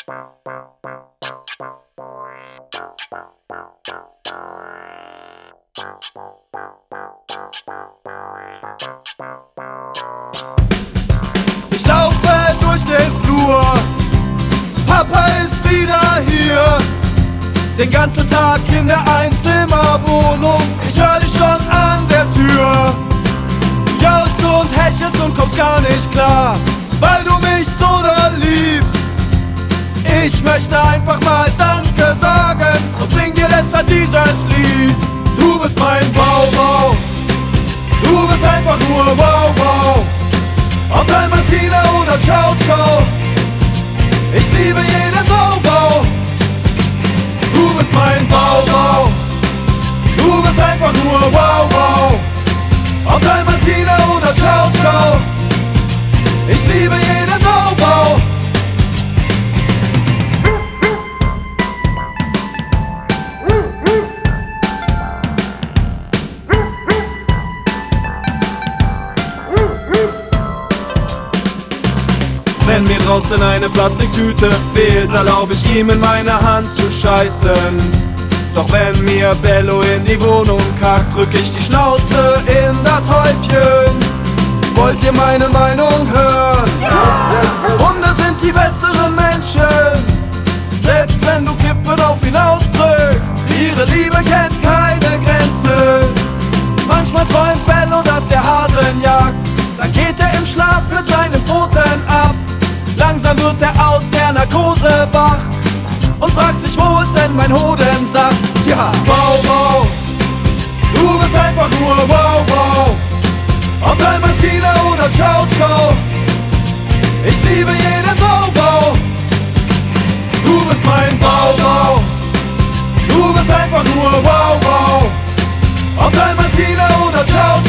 Ich laufe durch den Flur, Papa ist wieder hier. Den ganzen Tag in der Einzimmerwohnung, ich hör dich schon an der Tür. Du jaulst und hechelst und kommst gar nicht klar, weil du mich so doll liebst. Ich möchte einfach mal Danke sagen und sing dir deshalb dieses Lied. Du bist mein Wow-Wow, du bist einfach nur Wow-Wow. Ob Dalmatiner oder Ciao Ciao, ich liebe jeden Wow-Wow. Du bist mein Wow-Wow, du bist einfach nur Wow-Wow. Ob Dalmatiner oder Ciao Ciao, ich liebe jeden Wow-Wow. Wenn mir draußen eine Plastiktüte fehlt, erlaub ich ihm in meine Hand zu scheißen. Doch wenn mir Bello in die Wohnung kackt, drück ich die Schnauze in das Häufchen. Wollt ihr meine Meinung hören? Hunde sind die besseren Menschen, selbst wenn du Kippen auf ihn ausdrückst. Ihre Liebe kennt keine Grenzen. Manchmal träumt Bello, dass er Hasen jagt, dann geht er im Schlaf mit seinen Pfoten ab. Langsam wird er aus der Narkose wach und fragt sich, wo ist denn mein Hodensack? Tja, Wow-Wow, du bist einfach nur Wow-Wow. Ob Dalmatiner oder Ciao Ciao, ich liebe jeden Wow-Wow. Du bist mein Wow-Wow, du bist einfach nur Wow-Wow. Ob Dalmatiner oder Ciao Ciao,